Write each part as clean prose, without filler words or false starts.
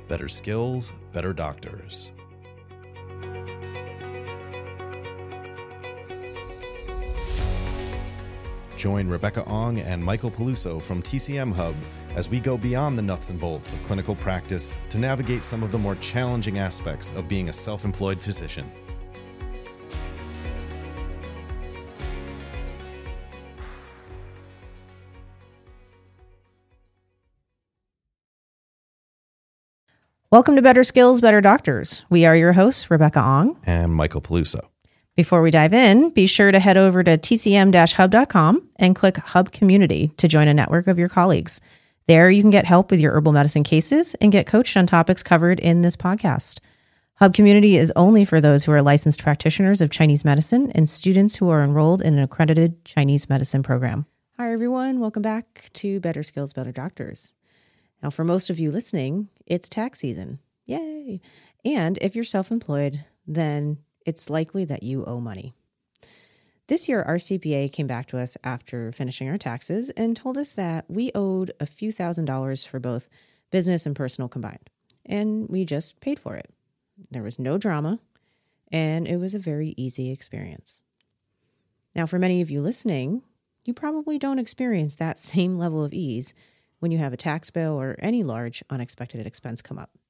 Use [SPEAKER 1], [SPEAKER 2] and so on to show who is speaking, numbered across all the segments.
[SPEAKER 1] Better skills, better doctors. Join Rebecca Ong and Michael Peluso from TCM Hub as we go beyond the nuts and bolts of clinical practice to navigate some of the more challenging aspects of being a self-employed physician.
[SPEAKER 2] Welcome to Better Skills, Better Doctors. We are your hosts, Rebecca Ong
[SPEAKER 1] And Michael Peluso.
[SPEAKER 2] Before we dive in, be sure to head over to tcm-hub.com and click Hub Community to join a network of your colleagues. There you can get help with your herbal medicine cases and get coached on topics covered in this podcast. Hub Community is only for those who are licensed practitioners of Chinese medicine and students who are enrolled in an accredited Chinese medicine program. Hi, everyone. Welcome back to Better Skills, Better Doctors. Now, for most of you listening, it's tax season. Yay! And if you're self-employed, then it's likely that you owe money. This year, our CPA came back to us after finishing our taxes and told us that we owed a few $1,000s for both business and personal combined. And we just paid for it. There was no drama, and it was a very easy experience. Now, for many of you listening, you probably don't experience that same level of ease when you have a tax bill or any large unexpected expense come up.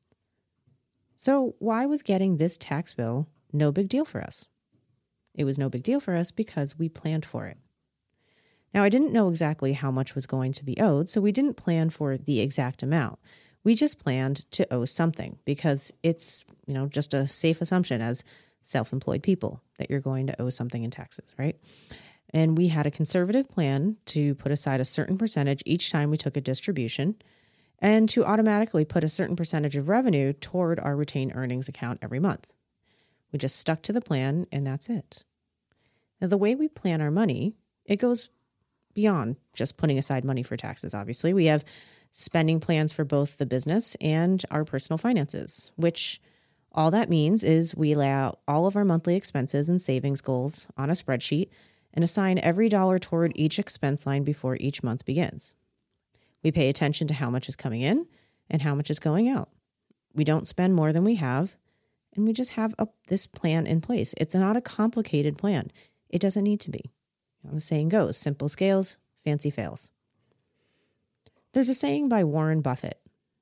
[SPEAKER 2] So why was getting this tax bill no big deal for us? It was no big deal for us because we planned for it. Now, I didn't know exactly how much was going to be owed, so we didn't plan for the exact amount. We just planned to owe something because it's, just a safe assumption as self-employed people that you're going to owe something in taxes, right? And we had a conservative plan to put aside a certain percentage each time we took a distribution and to automatically put a certain percentage of revenue toward our retained earnings account every month. We just stuck to the plan, and that's it. Now, the way we plan our money, it goes beyond just putting aside money for taxes, obviously. We have spending plans for both the business and our personal finances, which all that means is we lay out all of our monthly expenses and savings goals on a spreadsheet and assign every dollar toward each expense line before each month begins. We pay attention to how much is coming in and how much is going out. We don't spend more than we have, and we just have this plan in place. It's not a complicated plan. It doesn't need to be. The saying goes, simple scales, fancy fails. There's a saying by Warren Buffett.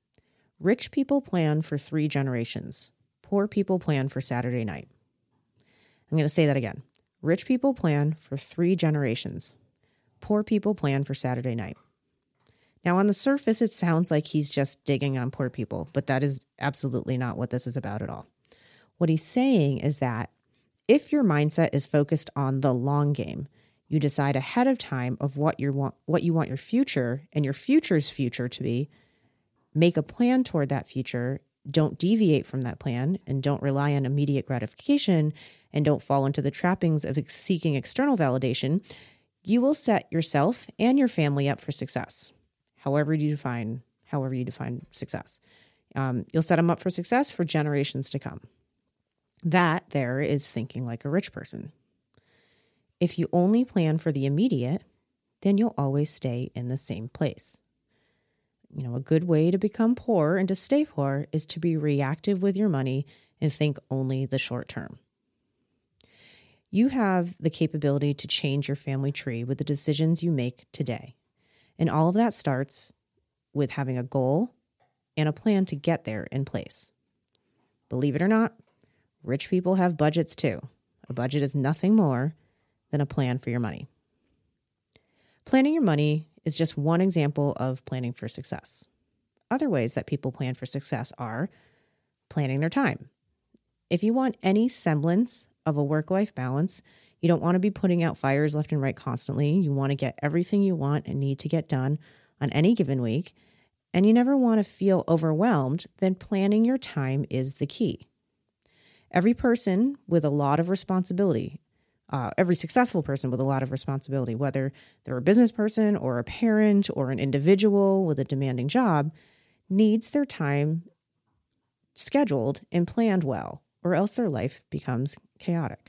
[SPEAKER 2] Rich people plan for 3 generations. Poor people plan for Saturday night. I'm going to say that again. Rich people plan for 3 generations. Poor people plan for Saturday night. Now, on the surface, it sounds like he's just digging on poor people, but that is absolutely not what this is about at all. What he's saying is that if your mindset is focused on the long game, you decide ahead of time of what you want your future and your future's future to be, make a plan toward that future, don't deviate from that plan, and don't rely on immediate gratification, and don't fall into the trappings of seeking external validation, you will set yourself and your family up for success, however you define success. You'll set them up for success for generations to come. That there is thinking like a rich person. If you only plan for the immediate, then you'll always stay in the same place. A good way to become poor and to stay poor is to be reactive with your money and think only the short term. You have the capability to change your family tree with the decisions you make today. And all of that starts with having a goal and a plan to get there in place. Believe it or not, rich people have budgets too. A budget is nothing more than a plan for your money. Planning your money is just one example of planning for success. Other ways that people plan for success are planning their time. If you want any semblance of a work-life balance, you don't want to be putting out fires left and right constantly. You want to get everything you want and need to get done on any given week, and you never want to feel overwhelmed, then planning your time is the key. Every person with a lot of responsibility, every successful person with a lot of responsibility, whether they're a business person or a parent or an individual with a demanding job, needs their time scheduled and planned well, or else their life becomes chaotic.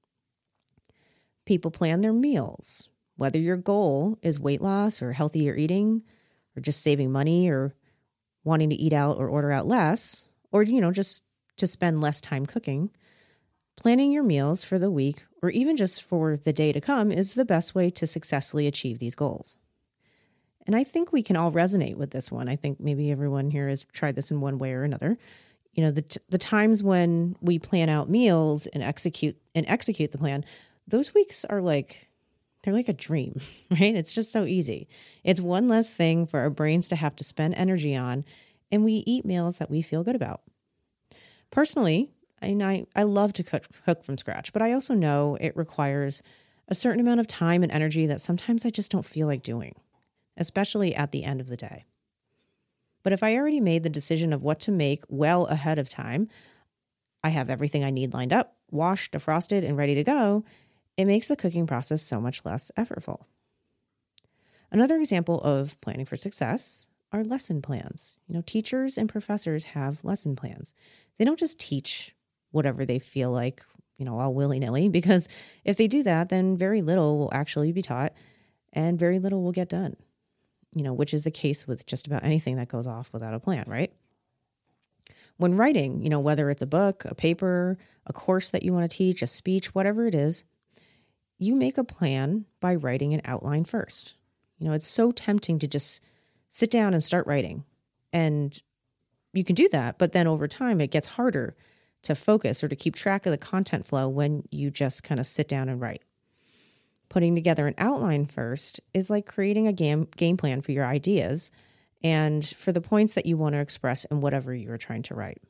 [SPEAKER 2] People plan their meals, whether your goal is weight loss or healthier eating or just saving money or wanting to eat out or order out less, or, just to spend less time cooking, planning your meals for the week or even just for the day to come is the best way to successfully achieve these goals. And I think we can all resonate with this one. I think maybe everyone here has tried this in one way or another. The times when we plan out meals and execute the plan, those weeks are they're like a dream, right? It's just so easy. It's one less thing for our brains to have to spend energy on, and we eat meals that we feel good about. Personally, I love to cook from scratch, but I also know it requires a certain amount of time and energy that sometimes I just don't feel like doing, especially at the end of the day. But if I already made the decision of what to make well ahead of time, I have everything I need lined up, washed, defrosted, and ready to go, it makes the cooking process so much less effortful. Another example of planning for success are lesson plans. Teachers and professors have lesson plans. They don't just teach whatever they feel like, all willy-nilly, because if they do that, then very little will actually be taught and very little will get done, which is the case with just about anything that goes off without a plan, right? When writing, whether it's a book, a paper, a course that you want to teach, a speech, whatever it is, you make a plan by writing an outline first. It's so tempting to just sit down and start writing. And you can do that, but then over time it gets harder to focus or to keep track of the content flow when you just kind of sit down and write. Putting together an outline first is like creating a game plan for your ideas and for the points that you want to express in whatever you're trying to write.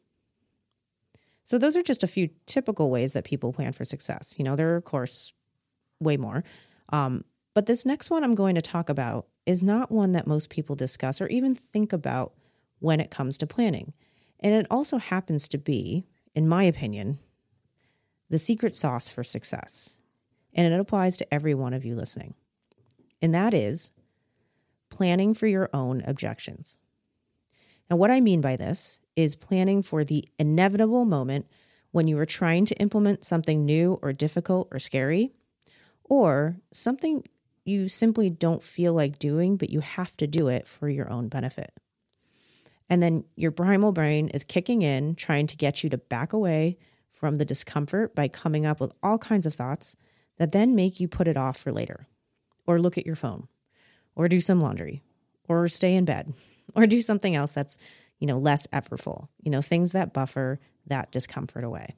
[SPEAKER 2] So those are just a few typical ways that people plan for success. There are, of course, way more. But this next one I'm going to talk about is not one that most people discuss or even think about when it comes to planning. And it also happens to be, in my opinion, the secret sauce for success. And it applies to every one of you listening. And that is planning for your own objections. Now, what I mean by this is planning for the inevitable moment when you are trying to implement something new or difficult or scary, or something you simply don't feel like doing, but you have to do it for your own benefit. And then your primal brain is kicking in, trying to get you to back away from the discomfort by coming up with all kinds of thoughts that then make you put it off for later, or look at your phone, or do some laundry, or stay in bed, or do something else that's, less effortful, things that buffer that discomfort away.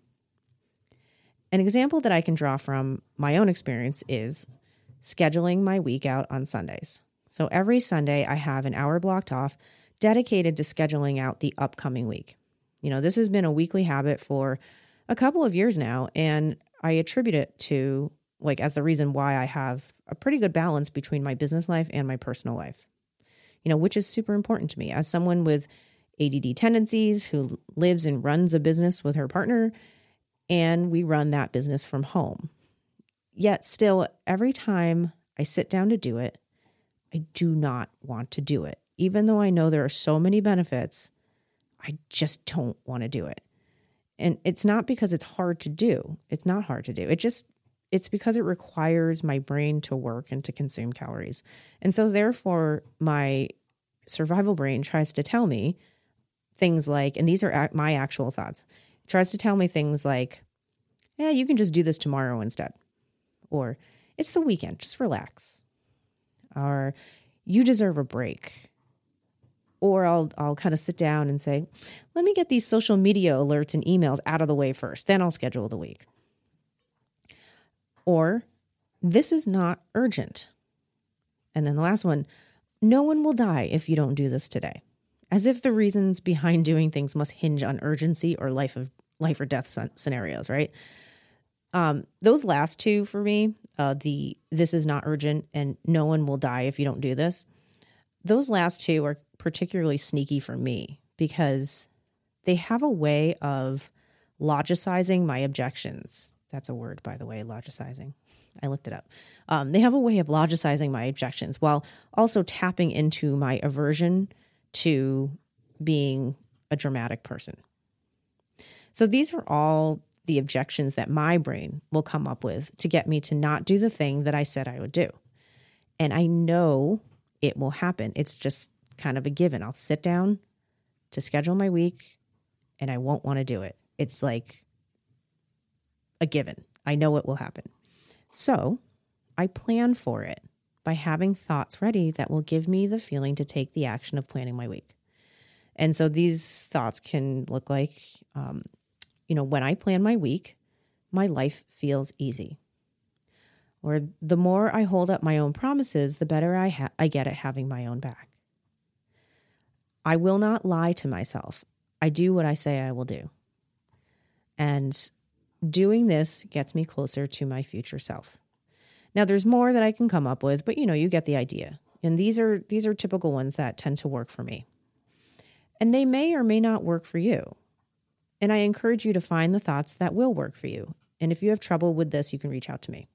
[SPEAKER 2] An example that I can draw from my own experience is scheduling my week out on Sundays. So every Sunday I have an hour blocked off dedicated to scheduling out the upcoming week. This has been a weekly habit for a couple of years now, and I attribute it to as the reason why I have a pretty good balance between my business life and my personal life, which is super important to me. As someone with ADD tendencies who lives and runs a business with her partner, and we run that business from home. Yet still, every time I sit down to do it, I do not want to do it. Even though I know there are so many benefits, I just don't want to do it. And it's not because it's hard to do. It's not hard to do. It's because it requires my brain to work and to consume calories. And so therefore, my survival brain tries to tell me things like, and these are my actual thoughts, tries to tell me things like, you can just do this tomorrow instead. Or it's the weekend, just relax. Or you deserve a break. Or I'll kind of sit down and say, let me get these social media alerts and emails out of the way first, then I'll schedule the week. Or this is not urgent. And then the last one, no one will die if you don't do this today. As if the reasons behind doing things must hinge on urgency or life or death scenarios, right? Those last two for me, this is not urgent and no one will die if you don't do this. Those last two are particularly sneaky for me because they have a way of logicizing my objections. That's a word, by the way, logicizing. I looked it up. They have a way of logicizing my objections while also tapping into my aversion to being a dramatic person. So these are all the objections that my brain will come up with to get me to not do the thing that I said I would do. And I know it will happen. It's just kind of a given. I'll sit down, to schedule my week and I won't want to do it. It's like a given. I know it will happen. So I plan for it by having thoughts ready that will give me the feeling to take the action of planning my week. And so these thoughts can look like, when I plan my week, my life feels easy. Or the more I hold up my own promises, the better I get at having my own back. I will not lie to myself. I do what I say I will do. And doing this gets me closer to my future self. Now, there's more that I can come up with, but you get the idea. And these are typical ones that tend to work for me. And they may or may not work for you. And I encourage you to find the thoughts that will work for you. And if you have trouble with this, you can reach out to me.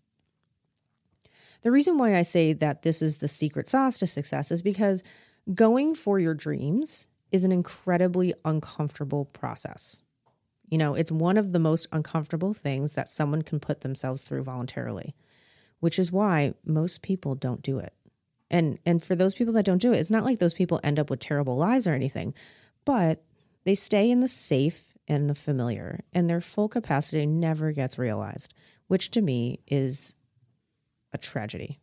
[SPEAKER 2] The reason why I say that this is the secret sauce to success is because going for your dreams is an incredibly uncomfortable process. It's one of the most uncomfortable things that someone can put themselves through voluntarily, which is why most people don't do it. And for those people that don't do it, it's not like those people end up with terrible lives or anything, but they stay in the safe and the familiar, and their full capacity never gets realized, which to me is a tragedy.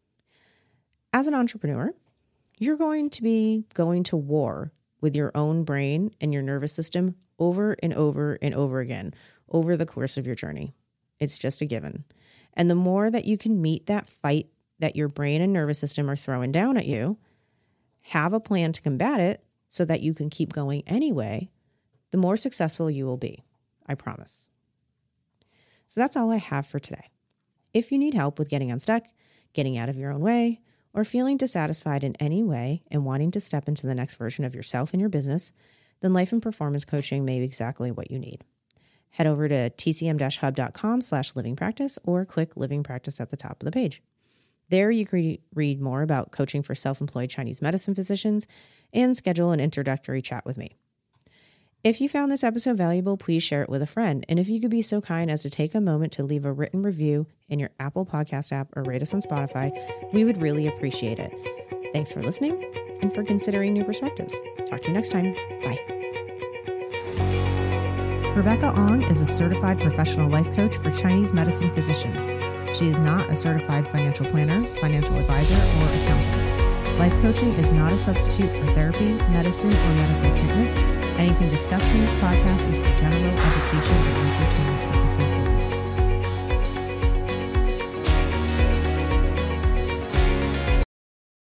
[SPEAKER 2] As an entrepreneur, you're going to be going to war with your own brain and your nervous system over and over and over again over the course of your journey. It's just a given. And the more that you can meet that fight that your brain and nervous system are throwing down at you, have a plan to combat it so that you can keep going anyway, the more successful you will be. I promise. So that's all I have for today. If you need help with getting unstuck, getting out of your own way, or feeling dissatisfied in any way and wanting to step into the next version of yourself and your business, then life and performance coaching may be exactly what you need. Head over to tcm-hub.com/livingpractice or click Living Practice at the top of the page. There you can read more about coaching for self-employed Chinese medicine physicians and schedule an introductory chat with me. If you found this episode valuable, please share it with a friend. And if you could be so kind as to take a moment to leave a written review in your Apple Podcast app or rate us on Spotify, we would really appreciate it. Thanks for listening and for considering new perspectives. Talk to you next time. Bye. Rebecca Ong is a certified professional life coach for Chinese medicine physicians. She is not a certified financial planner, financial advisor, or accountant. Life coaching is not a substitute for therapy, medicine, or medical treatment. Anything discussed in this podcast is for general education and entertainment purposes only.